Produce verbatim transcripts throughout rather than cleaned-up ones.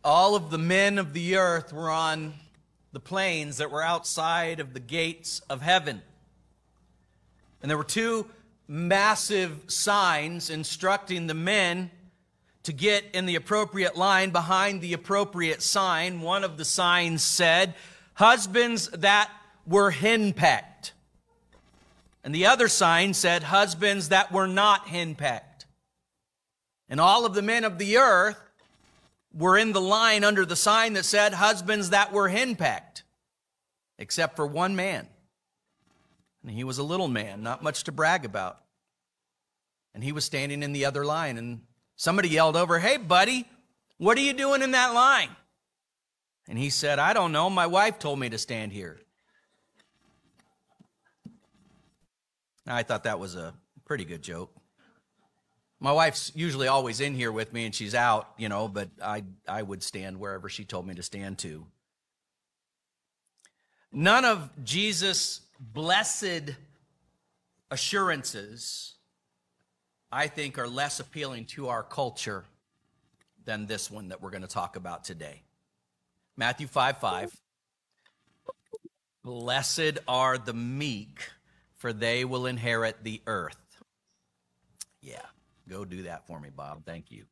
all of the men of the earth were on the plains that were outside of the gates of heaven. And there were two massive signs instructing the men to get in the appropriate line behind the appropriate sign. One of the signs said, husbands that were henpecked. And the other sign said, husbands that were not henpecked. And all of the men of the earth were in the line under the sign that said, husbands that were henpecked, except for one man. And he was a little man, not much to brag about. And he was standing in the other line, and somebody yelled over, hey, buddy, what are you doing in that line? And he said, I don't know. My wife told me to stand here. I thought that was a pretty good joke. My wife's usually always in here with me, and she's out, you know, but I, I would stand wherever she told me to stand to. None of Jesus' blessed assurances, I think, are less appealing to our culture than this one that we're going to talk about today. Matthew five five. Blessed are the meek, for they will inherit the earth. Yeah, go do that for me, Bob. Thank you.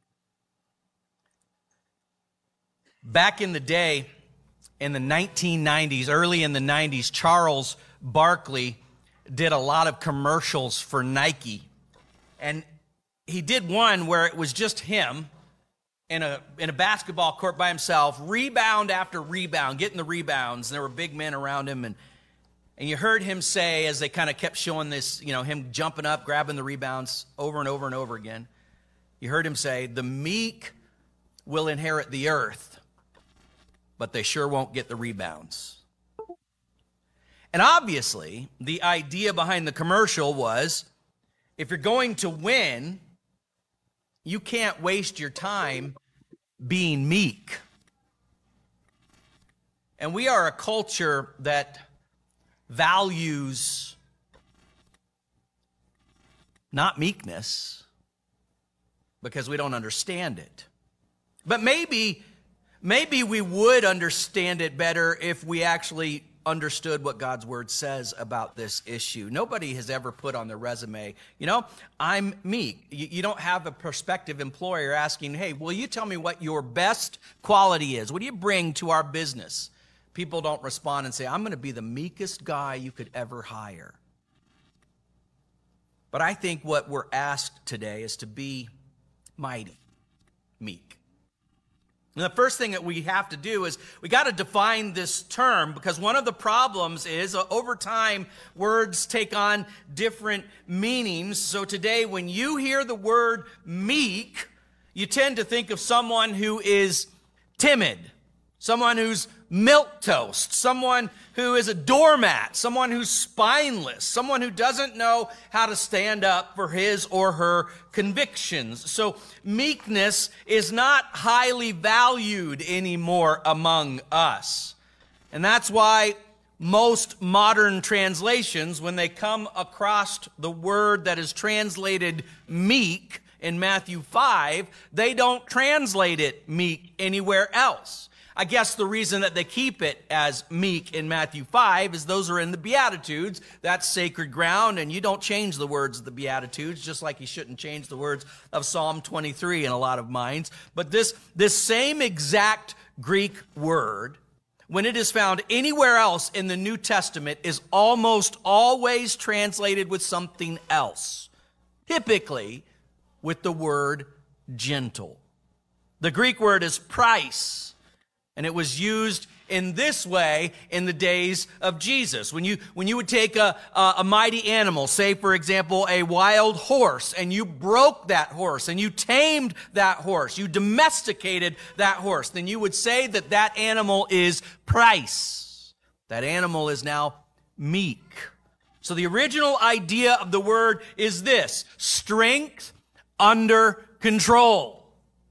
Back in the day, in the nineteen nineties, early in the nineties, Charles Barkley did a lot of commercials for Nike. And he did one where it was just him in a in a basketball court by himself, rebound after rebound, getting the rebounds. And there were big men around him. And, and you heard him say, as they kind of kept showing this, you know, him jumping up, grabbing the rebounds over and over and over again, you heard him say, the meek will inherit the earth, but they sure won't get the rebounds. And obviously, the idea behind the commercial was, if you're going to win, you can't waste your time being meek. And we are a culture that values not meekness because we don't understand it. But maybe, maybe we would understand it better if we actually understood what God's word says about this issue. Nobody has ever put on their resume, you know, I'm meek. You, you don't have a prospective employer asking, hey, will you tell me what your best quality is? What do you bring to our business? People don't respond and say, I'm going to be the meekest guy you could ever hire. But I think what we're asked today is to be mighty, meek. And the first thing that we have to do is we got to define this term, because one of the problems is uh, over time words take on different meanings. So today when you hear the word meek, you tend to think of someone who is timid, someone who's milquetoast, someone who is a doormat, someone who's spineless, someone who doesn't know how to stand up for his or her convictions. So meekness is not highly valued anymore among us. And that's why most modern translations, when they come across the word that is translated meek in Matthew five, they don't translate it meek anywhere else. I guess the reason that they keep it as meek in Matthew five is those are in the Beatitudes. That's sacred ground, and you don't change the words of the Beatitudes, just like you shouldn't change the words of Psalm twenty-three in a lot of minds. But this, this same exact Greek word, when it is found anywhere else in the New Testament, is almost always translated with something else, typically with the word gentle. The Greek word is praise. And it was used in this way in the days of Jesus. When you, when you would take a, a, a mighty animal, say, for example, a wild horse, and you broke that horse, and you tamed that horse, you domesticated that horse, then you would say that that animal is praise. That animal is now meek. So the original idea of the word is this: strength under control.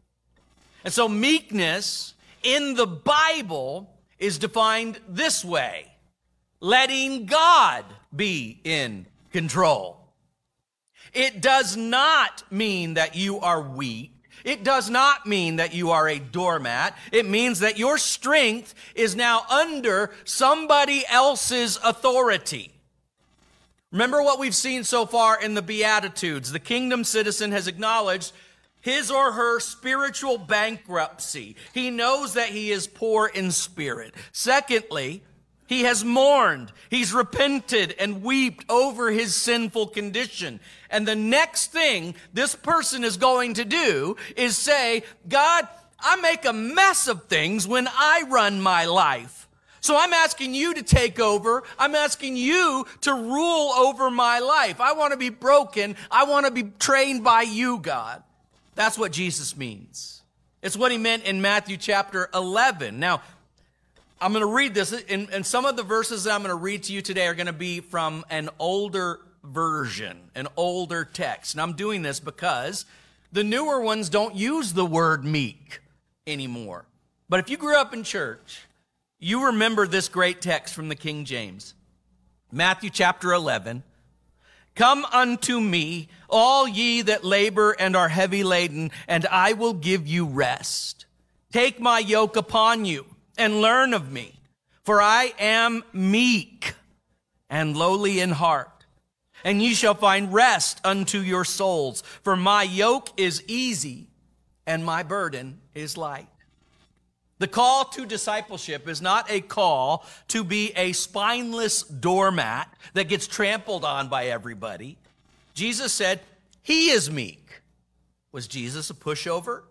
And so meekness in the Bible is defined this way: letting God be in control. It does not mean that you are weak. It does not mean that you are a doormat. It means that your strength is now under somebody else's authority. Remember what we've seen so far in the Beatitudes. The kingdom citizen has acknowledged his or her spiritual bankruptcy. He knows that he is poor in spirit. Secondly, he has mourned. He's repented and wept over his sinful condition. And the next thing this person is going to do is say, God, I make a mess of things when I run my life. So I'm asking you to take over. I'm asking you to rule over my life. I want to be broken. I want to be trained by you, God. That's what Jesus means. It's what he meant in Matthew chapter eleven. Now, I'm going to read this, and, and some of the verses that I'm going to read to you today are going to be from an older version, an older text. And I'm doing this because the newer ones don't use the word meek anymore. But if you grew up in church, you remember this great text from the King James. Matthew chapter eleven. Come unto me, all ye that labor and are heavy laden, and I will give you rest. Take my yoke upon you and learn of me, for I am meek and lowly in heart, and ye shall find rest unto your souls. For my yoke is easy and my burden is light. The call to discipleship is not a call to be a spineless doormat that gets trampled on by everybody. Jesus said he is meek. Was Jesus a pushover?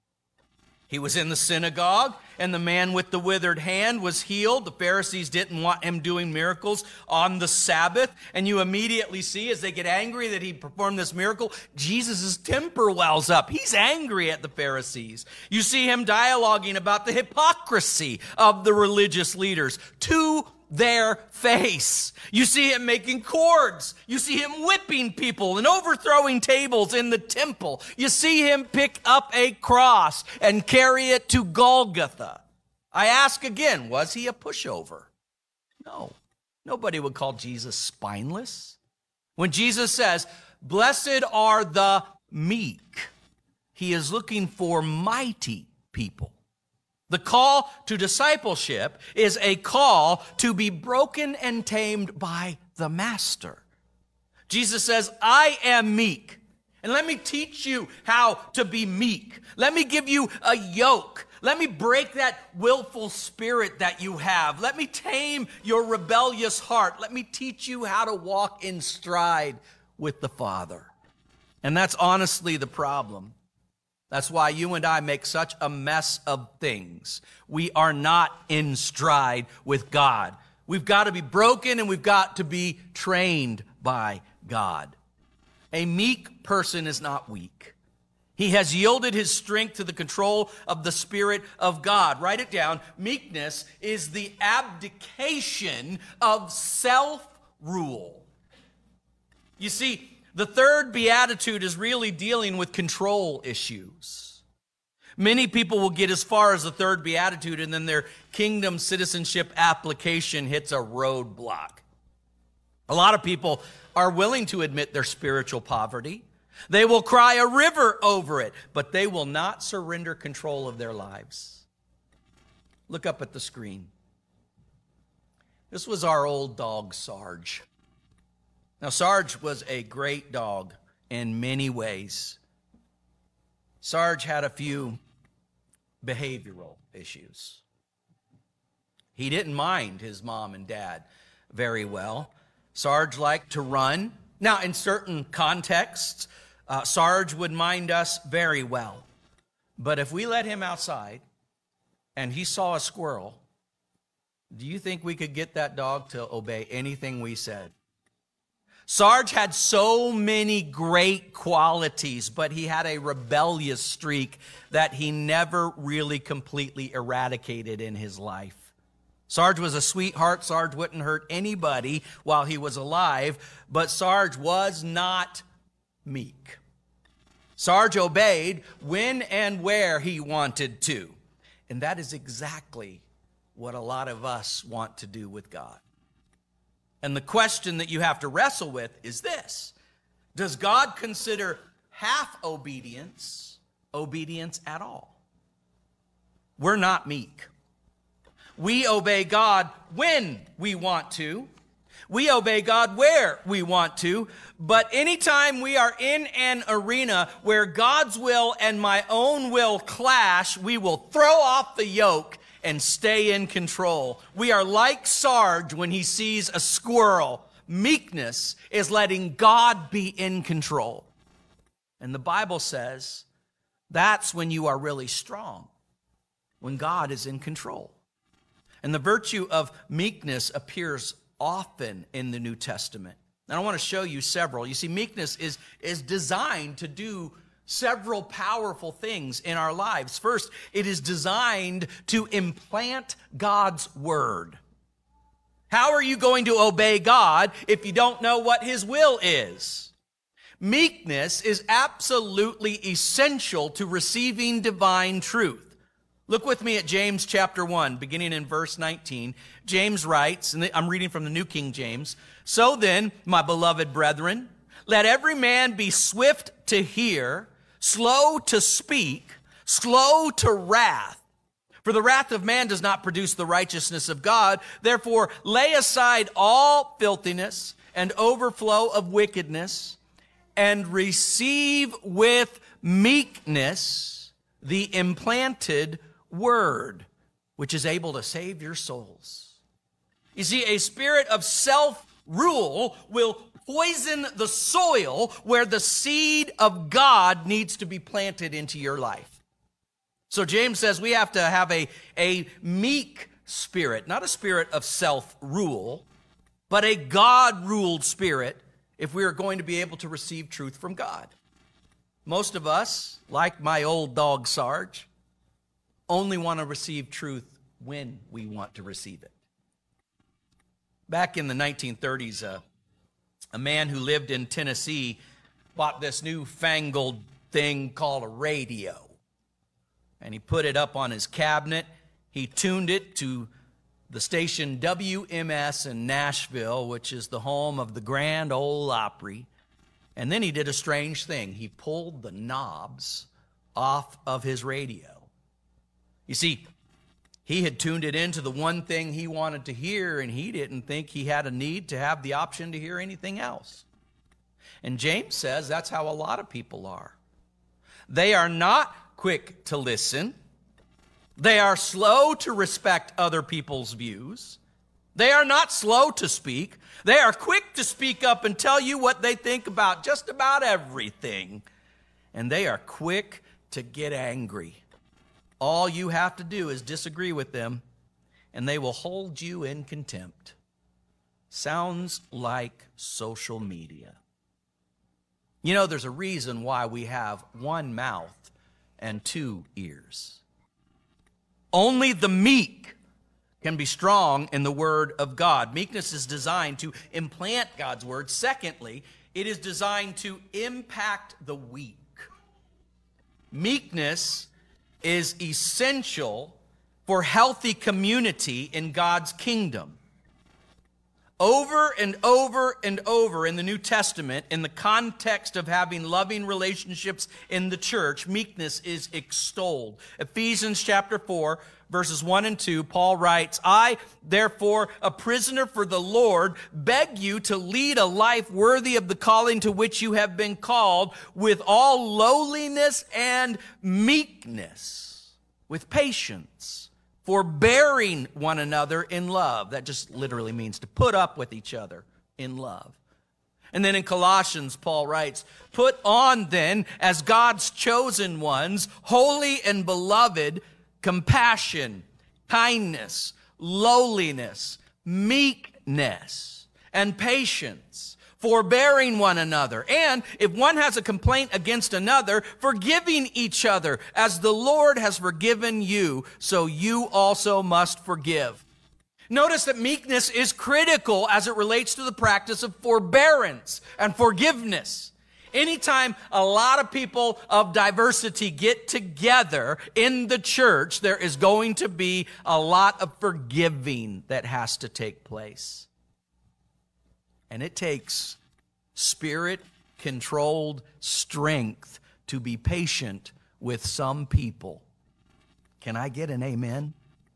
He was in the synagogue, and the man with the withered hand was healed. The Pharisees didn't want him doing miracles on the Sabbath. And you immediately see, as they get angry that he performed this miracle, Jesus' temper wells up. He's angry at the Pharisees. You see him dialoguing about the hypocrisy of the religious leaders to their face. You see him making cords. You see him whipping people and overthrowing tables in the temple. You see him pick up a cross and carry it to Golgotha. I ask again, was he a pushover? No. Nobody would call Jesus spineless. When Jesus says, blessed are the meek, he is looking for mighty people. The call to discipleship is a call to be broken and tamed by the master. Jesus says, I am meek. And let me teach you how to be meek. Let me give you a yoke. Let me break that willful spirit that you have. Let me tame your rebellious heart. Let me teach you how to walk in stride with the Father. And that's honestly the problem. That's why you and I make such a mess of things. We are not in stride with God. We've got to be broken and we've got to be trained by God. A meek person is not weak. He has yielded his strength to the control of the Spirit of God. Write it down. Meekness is the abdication of self-rule. You see, the third beatitude is really dealing with control issues. Many people will get as far as the third beatitude and then their kingdom citizenship application hits a roadblock. A lot of people are willing to admit their spiritual poverty. They will cry a river over it, but they will not surrender control of their lives. Look up at the screen. This was our old dog, Sarge. Now, Sarge was a great dog in many ways. Sarge had a few behavioral issues. He didn't mind his mom and dad very well. Sarge liked to run. Now, in certain contexts, uh, Sarge would mind us very well. But if we let him outside and he saw a squirrel, do you think we could get that dog to obey anything we said? Sarge had so many great qualities, but he had a rebellious streak that he never really completely eradicated in his life. Sarge was a sweetheart. Sarge wouldn't hurt anybody while he was alive, but Sarge was not meek. Sarge obeyed when and where he wanted to, and that is exactly what a lot of us want to do with God. And the question that you have to wrestle with is this: does God consider half obedience obedience at all. We're not meek. We obey God when we want to. We obey God where we want to. But anytime we are in an arena where God's will and my own will clash, we will throw off the yoke and stay in control. We are like Sarge when he sees a squirrel. Meekness is letting God be in control. And the Bible says that's when you are really strong, when God is in control. And the virtue of meekness appears often in the New Testament. And I want to show you several. You see, meekness is, is designed to do several powerful things in our lives. First, it is designed to implant God's word. How are you going to obey God if you don't know what his will is? Meekness is absolutely essential to receiving divine truth. Look with me at James chapter one, beginning in verse nineteen. James writes, and I'm reading from the New King James, "So then, my beloved brethren, let every man be swift to hear, slow to speak, slow to wrath. For the wrath of man does not produce the righteousness of God. Therefore, lay aside all filthiness and overflow of wickedness, and receive with meekness the implanted word, which is able to save your souls." You see, a spirit of self-rule will poison the soil where the seed of God needs to be planted into your life. So James says we have to have a, a meek spirit, not a spirit of self-rule, but a God-ruled spirit if we are going to be able to receive truth from God. Most of us, like my old dog Sarge, only want to receive truth when we want to receive it. Back in the nineteen thirties, uh, a man who lived in Tennessee bought this newfangled thing called a radio. And he put it up on his cabinet. He tuned it to the station W M S in Nashville, which is the home of the Grand Ole Opry. And then he did a strange thing. He pulled the knobs off of his radio. You see, he had tuned it into the one thing he wanted to hear, and he didn't think he had a need to have the option to hear anything else. And James says that's how a lot of people are. They are not quick to listen. They are slow to respect other people's views. They are not slow to speak. They are quick to speak up and tell you what they think about just about everything. And they are quick to get angry. All you have to do is disagree with them, and they will hold you in contempt. Sounds like social media. You know, there's a reason why we have one mouth and two ears. Only the meek can be strong in the word of God. Meekness is designed to implant God's word. Secondly, it is designed to impact the weak. Meekness is essential for healthy community in God's kingdom. Over and over and over in the New Testament, in the context of having loving relationships in the church, meekness is extolled. Ephesians chapter four, verses one and two, Paul writes, "I, therefore, a prisoner for the Lord, beg you to lead a life worthy of the calling to which you have been called, with all lowliness and meekness, with patience, forbearing one another in love." That just literally means to put up with each other in love. And then in Colossians, Paul writes, "Put on then, as God's chosen ones, holy and beloved, compassion, kindness, lowliness, meekness, and patience, forbearing one another. And if one has a complaint against another, forgiving each other, as the Lord has forgiven you, so you also must forgive." Notice that meekness is critical as it relates to the practice of forbearance and forgiveness. Anytime a lot of people of diversity get together in the church, there is going to be a lot of forgiving that has to take place. And it takes spirit-controlled strength to be patient with some people. Can I get an amen?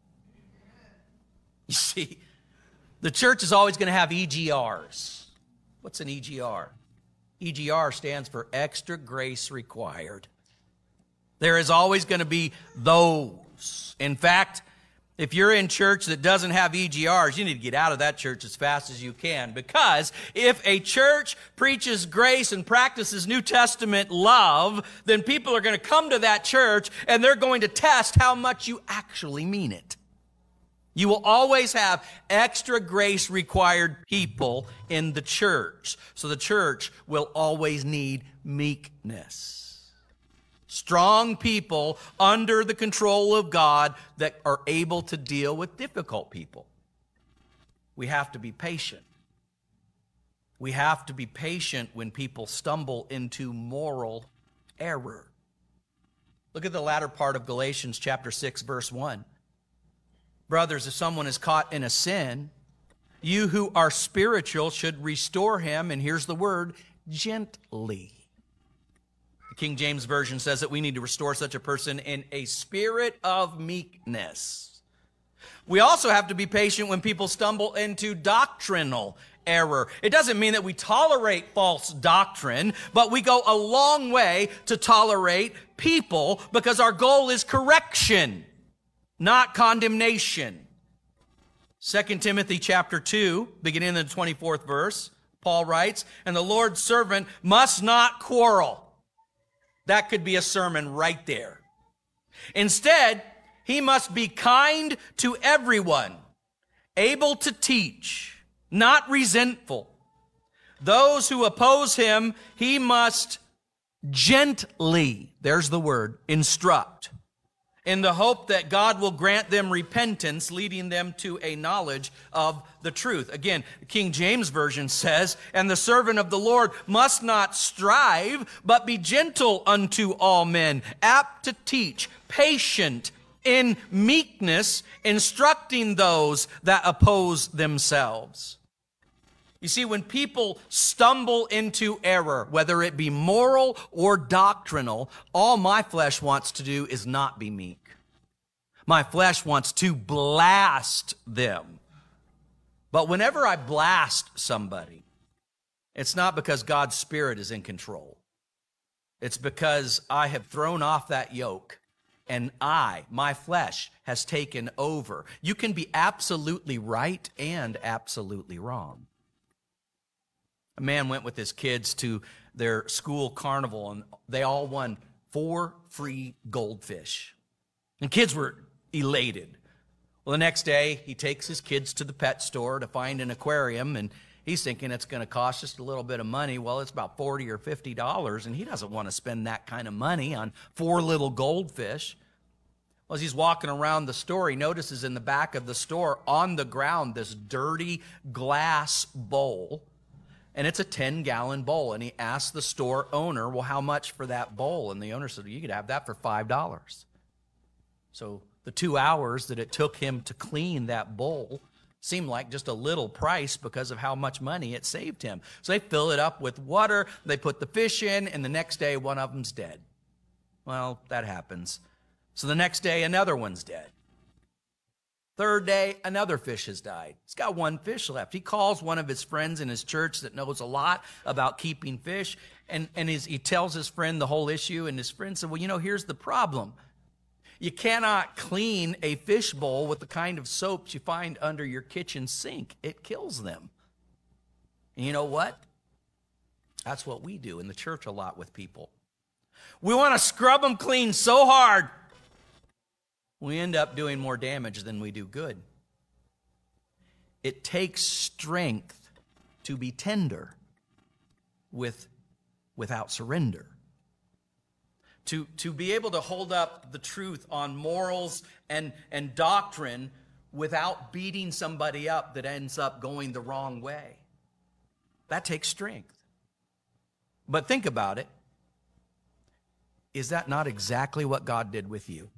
You see, the church is always going to have E G Rs. What's an E G R? E G R stands for extra grace required. There is always going to be those. In fact, if you're in church that doesn't have E G Rs, you need to get out of that church as fast as you can. Because if a church preaches grace and practices New Testament love, then people are going to come to that church and they're going to test how much you actually mean it. You will always have extra grace required people in the church. So the church will always need meekness. Strong people under the control of God that are able to deal with difficult people. We have to be patient. We have to be patient when people stumble into moral error. Look at the latter part of Galatians chapter six, verse one. Brothers, if someone is caught in a sin, you who are spiritual should restore him, and here's the word, gently. The King James Version says that we need to restore such a person in a spirit of meekness. We also have to be patient when people stumble into doctrinal error. It doesn't mean that we tolerate false doctrine, but we go a long way to tolerate people because our goal is correction, not condemnation. Second Timothy chapter two, beginning in the twenty-fourth verse, Paul writes, and the Lord's servant must not quarrel. That could be a sermon right there. Instead, he must be kind to everyone, able to teach, not resentful. Those who oppose him, he must gently, there's the word, instruct, in the hope that God will grant them repentance, leading them to a knowledge of the truth. Again, the King James Version says, and the servant of the Lord must not strive, but be gentle unto all men, apt to teach, patient in meekness, instructing those that oppose themselves. You see, when people stumble into error, whether it be moral or doctrinal, all my flesh wants to do is not be meek. My flesh wants to blast them. But whenever I blast somebody, it's not because God's Spirit is in control. It's because I have thrown off that yoke and I, my flesh, has taken over. You can be absolutely right and absolutely wrong. A man went with his kids to their school carnival, and they all won four free goldfish. And kids were elated. Well, the next day, he takes his kids to the pet store to find an aquarium, and he's thinking it's going to cost just a little bit of money. Well, it's about forty or fifty dollars, and he doesn't want to spend that kind of money on four little goldfish. Well, as he's walking around the store, he notices in the back of the store, on the ground, this dirty glass bowl. And it's a ten-gallon bowl. And he asked the store owner, well, how much for that bowl? And the owner said, you could have that for five dollars. So the two hours that it took him to clean that bowl seemed like just a little price because of how much money it saved him. So they fill it up with water, they put the fish in, and the next day one of them's dead. Well, that happens. So the next day another one's dead. Third day, another fish has died. He's got one fish left. He calls one of his friends in his church that knows a lot about keeping fish, and, and his, he tells his friend the whole issue, and his friend said, well, you know, here's the problem. You cannot clean a fish bowl with the kind of soaps you find under your kitchen sink. It kills them. And you know what? That's what we do in the church a lot with people. We want to scrub them clean so hard, we end up doing more damage than we do good. It takes strength to be tender with, without surrender. To, to be able to hold up the truth on morals and, and doctrine without beating somebody up that ends up going the wrong way. That takes strength. But think about it. Is that not exactly what God did with you?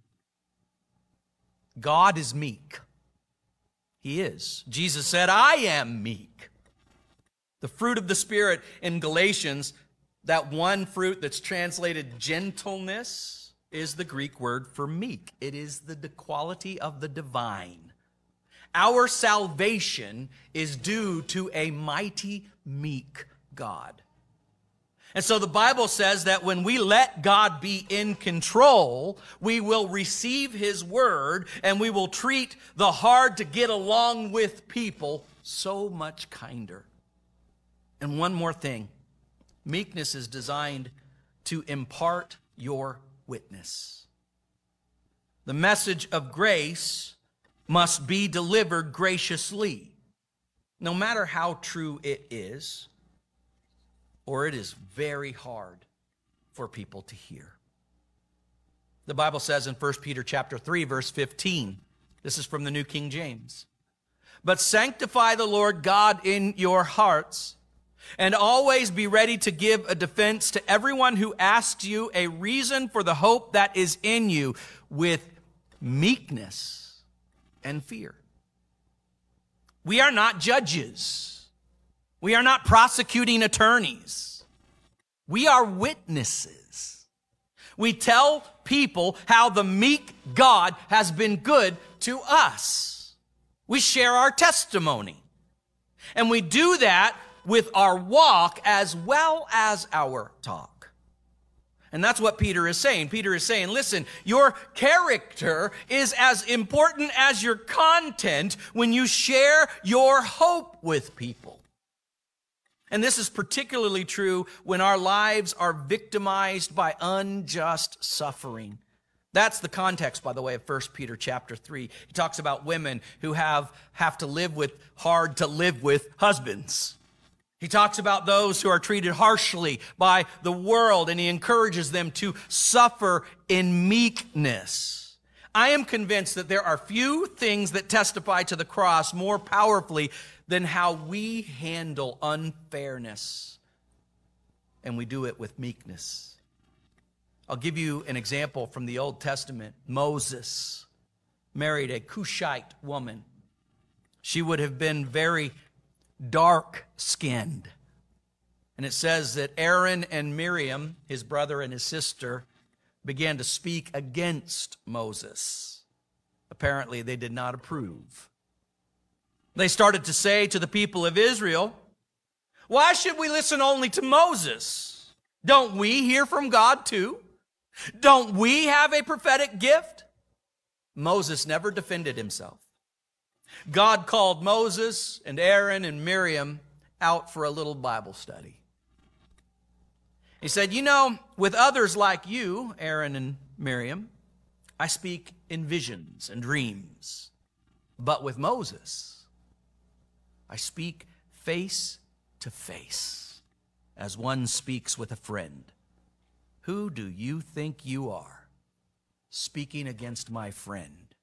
God is meek. He is. Jesus said, I am meek. The fruit of the Spirit in Galatians, that one fruit that's translated gentleness, is the Greek word for meek. It is the quality of the divine. Our salvation is due to a mighty, meek God. And so the Bible says that when we let God be in control, we will receive his word and we will treat the hard to get along with people so much kinder. And one more thing, meekness is designed to impart your witness. The message of grace must be delivered graciously, no matter how true it is, or it is very hard for people to hear. The Bible says in First Peter chapter three, verse fifteen, this is from the New King James, "But sanctify the Lord God in your hearts, and always be ready to give a defense to everyone who asks you a reason for the hope that is in you, with meekness and fear." We are not judges. We are not prosecuting attorneys. We are witnesses. We tell people how the meek God has been good to us. We share our testimony. And we do that with our walk as well as our talk. And that's what Peter is saying. Peter is saying, listen, your character is as important as your content when you share your hope with people. And this is particularly true when our lives are victimized by unjust suffering. That's the context, by the way, of First Peter chapter three. He talks about women who have, have to live with hard to live with husbands. He talks about those who are treated harshly by the world, and he encourages them to suffer in meekness. I am convinced that there are few things that testify to the cross more powerfully than how we handle unfairness, and we do it with meekness. I'll give you an example from the Old Testament. Moses married a Cushite woman. She would have been very dark-skinned. And it says that Aaron and Miriam, his brother and his sister, began to speak against Moses. Apparently, they did not approve. They started to say to the people of Israel, "Why should we listen only to Moses? Don't we hear from God too? Don't we have a prophetic gift?" Moses never defended himself. God called Moses and Aaron and Miriam out for a little Bible study. He said, "You know, with others like you, Aaron and Miriam, I speak in visions and dreams. But with Moses, I speak face to face, as one speaks with a friend. Who do you think you are, speaking against my friend?"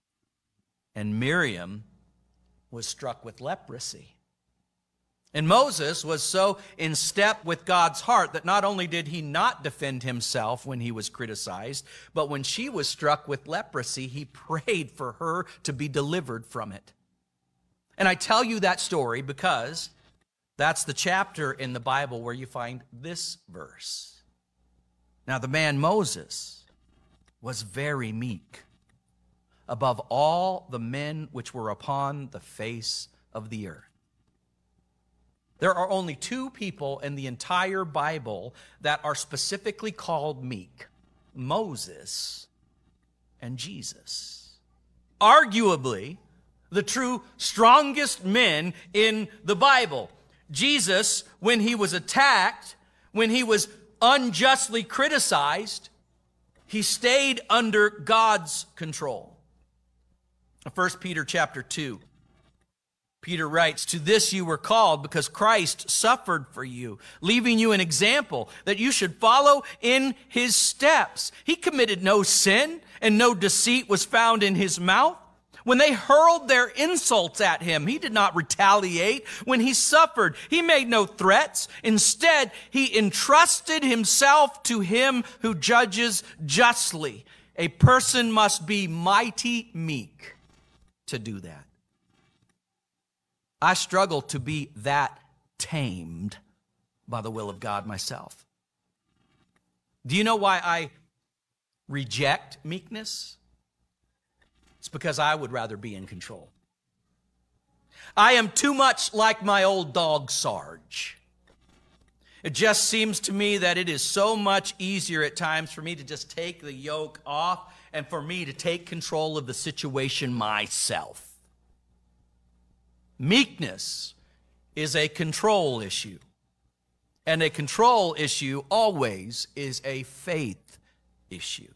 And Miriam was struck with leprosy. And Moses was so in step with God's heart that not only did he not defend himself when he was criticized, but when she was struck with leprosy, he prayed for her to be delivered from it. And I tell you that story because that's the chapter in the Bible where you find this verse. Now, the man Moses was very meek, above all the men which were upon the face of the earth. There are only two people in the entire Bible that are specifically called meek: Moses and Jesus. Arguably, the true strongest men in the Bible. Jesus, when he was attacked, when he was unjustly criticized, he stayed under God's control. First Peter chapter two, Peter writes, "To this you were called, because Christ suffered for you, leaving you an example that you should follow in his steps. He committed no sin, and no deceit was found in his mouth. When they hurled their insults at him, he did not retaliate. When he suffered, he made no threats. Instead, he entrusted himself to him who judges justly." A person must be mighty meek to do that. I struggle to be that tamed by the will of God myself. Do you know why I reject meekness? It's because I would rather be in control. I am too much like my old dog, Sarge. It just seems to me that it is so much easier at times for me to just take the yoke off and for me to take control of the situation myself. Meekness is a control issue. And a control issue always is a faith issue.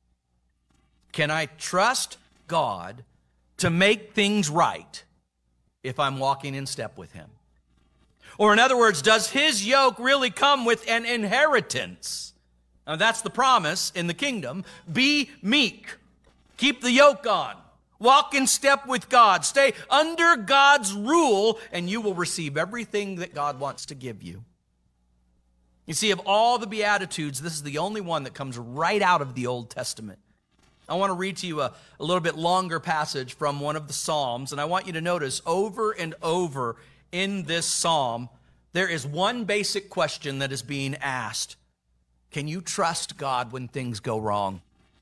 Can I trust God to make things right if I'm walking in step with Him? Or in other words, does His yoke really come with an inheritance? Now that's the promise in the kingdom. Be meek. Keep the yoke on. Walk in step with God. Stay under God's rule, and you will receive everything that God wants to give you. You see, of all the Beatitudes, this is the only one that comes right out of the Old Testament. I want to read to you a, a little bit longer passage from one of the Psalms, and I want you to notice over and over in this psalm, there is one basic question that is being asked. Can you trust God when things go wrong?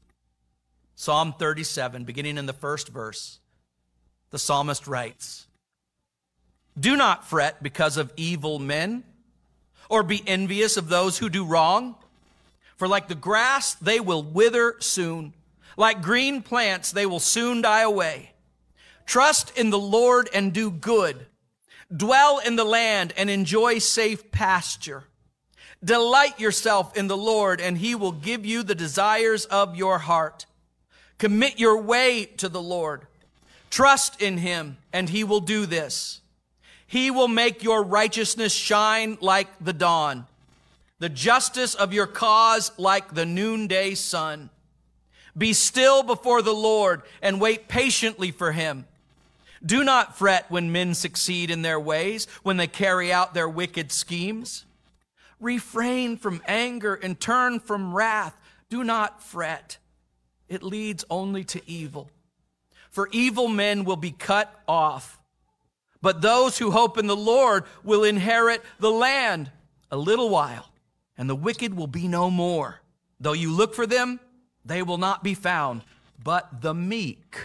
Psalm thirty-seven, beginning in the first verse, the psalmist writes, "Do not fret because of evil men, or be envious of those who do wrong. For like the grass, they will wither soon. Like green plants, they will soon die away. Trust in the Lord and do good. Dwell in the land and enjoy safe pasture. Delight yourself in the Lord, and He will give you the desires of your heart. Commit your way to the Lord. Trust in Him, and He will do this. He will make your righteousness shine like the dawn, the justice of your cause like the noonday sun. Be still before the Lord and wait patiently for Him. Do not fret when men succeed in their ways, when they carry out their wicked schemes. Refrain from anger and turn from wrath. Do not fret. It leads only to evil. For evil men will be cut off. But those who hope in the Lord will inherit the land. A little while, and the wicked will be no more. Though you look for them, they will not be found. But the meek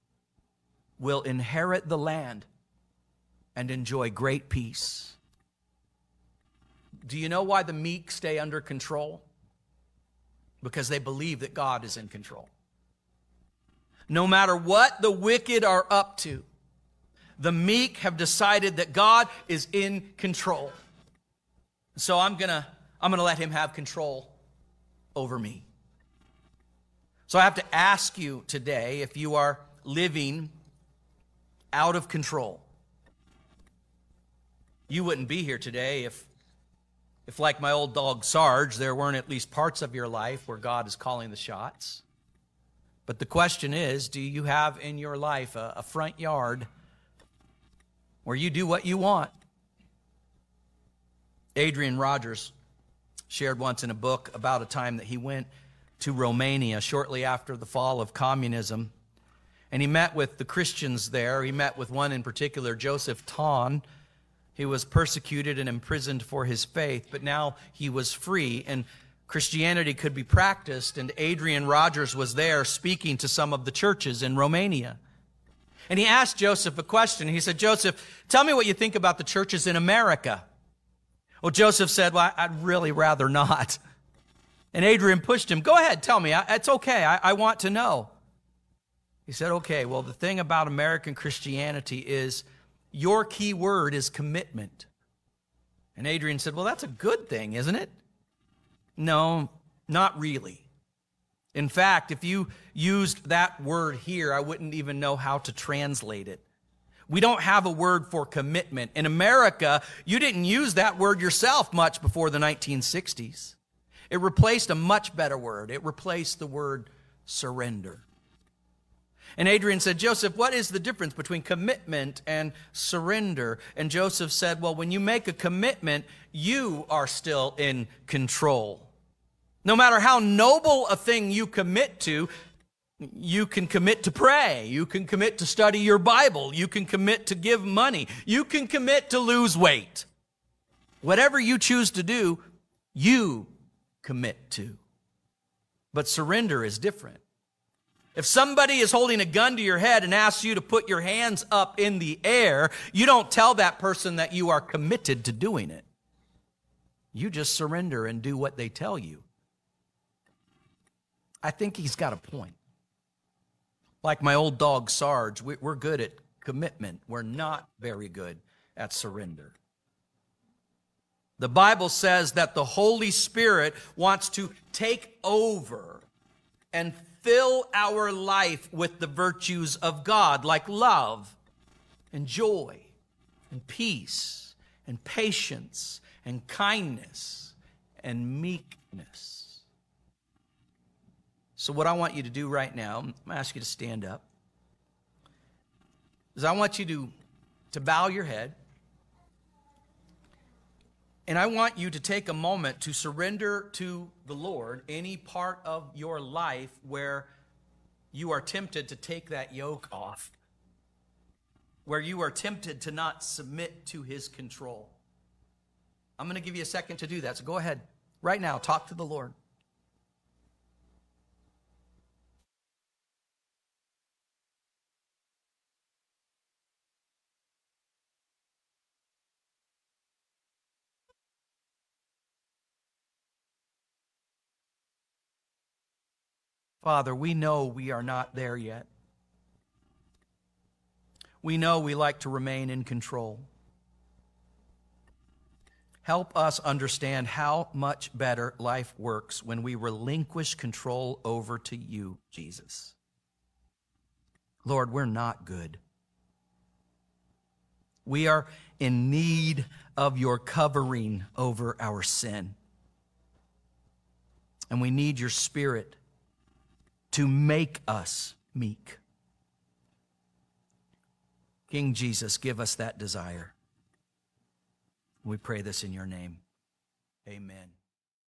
will inherit the land and enjoy great peace." Do you know why the meek stay under control? Because they believe that God is in control. No matter what the wicked are up to, the meek have decided that God is in control. So I'm gonna, I'm gonna let Him have control over me. So I have to ask you today if you are living out of control. You wouldn't be here today if, if like my old dog Sarge, there weren't at least parts of your life where God is calling the shots. But the question is, do you have in your life a, a front yard where you do what you want? Adrian Rogers shared once in a book about a time that he went to Romania shortly after the fall of communism. And he met with the Christians there. He met with one in particular, Joseph Ton. He was persecuted and imprisoned for his faith, but now he was free and Christianity could be practiced. And Adrian Rogers was there speaking to some of the churches in Romania. And he asked Joseph a question. He said, "Joseph, tell me what you think about the churches in America." Well, Joseph said, "Well, I'd really rather not." And Adrian pushed him. "Go ahead, tell me. It's okay. I, I want to know." He said, "Okay, well, the thing about American Christianity is your key word is commitment." And Adrian said, "Well, that's a good thing, isn't it?" "No, not really. In fact, if you used that word here, I wouldn't even know how to translate it. We don't have a word for commitment. In America, you didn't use that word yourself much before the nineteen sixties. It replaced a much better word. It replaced the word surrender." And Adrian said, "Joseph, what is the difference between commitment and surrender?" And Joseph said, "Well, when you make a commitment, you are still in control. No matter how noble a thing you commit to, you can commit to pray. You can commit to study your Bible. You can commit to give money. You can commit to lose weight. Whatever you choose to do, you commit to." But surrender is different. If somebody is holding a gun to your head and asks you to put your hands up in the air, you don't tell that person that you are committed to doing it. You just surrender and do what they tell you. I think he's got a point. Like my old dog, Sarge, we're good at commitment. We're not very good at surrender. The Bible says that the Holy Spirit wants to take over and fill our life with the virtues of God, like love and joy and peace and patience and kindness and meekness. So what I want you to do right now, I'm going to ask you to stand up, is I want you to, to bow your head. And I want you to take a moment to surrender to the Lord any part of your life where you are tempted to take that yoke off, where you are tempted to not submit to his control. I'm going to give you a second to do that, so go ahead. Right now, talk to the Lord. Father, we know we are not there yet. We know we like to remain in control. Help us understand how much better life works when we relinquish control over to you, Jesus. Lord, we're not good. We are in need of your covering over our sin. And we need your Spirit to make us meek. King Jesus, give us that desire. We pray this in your name. Amen.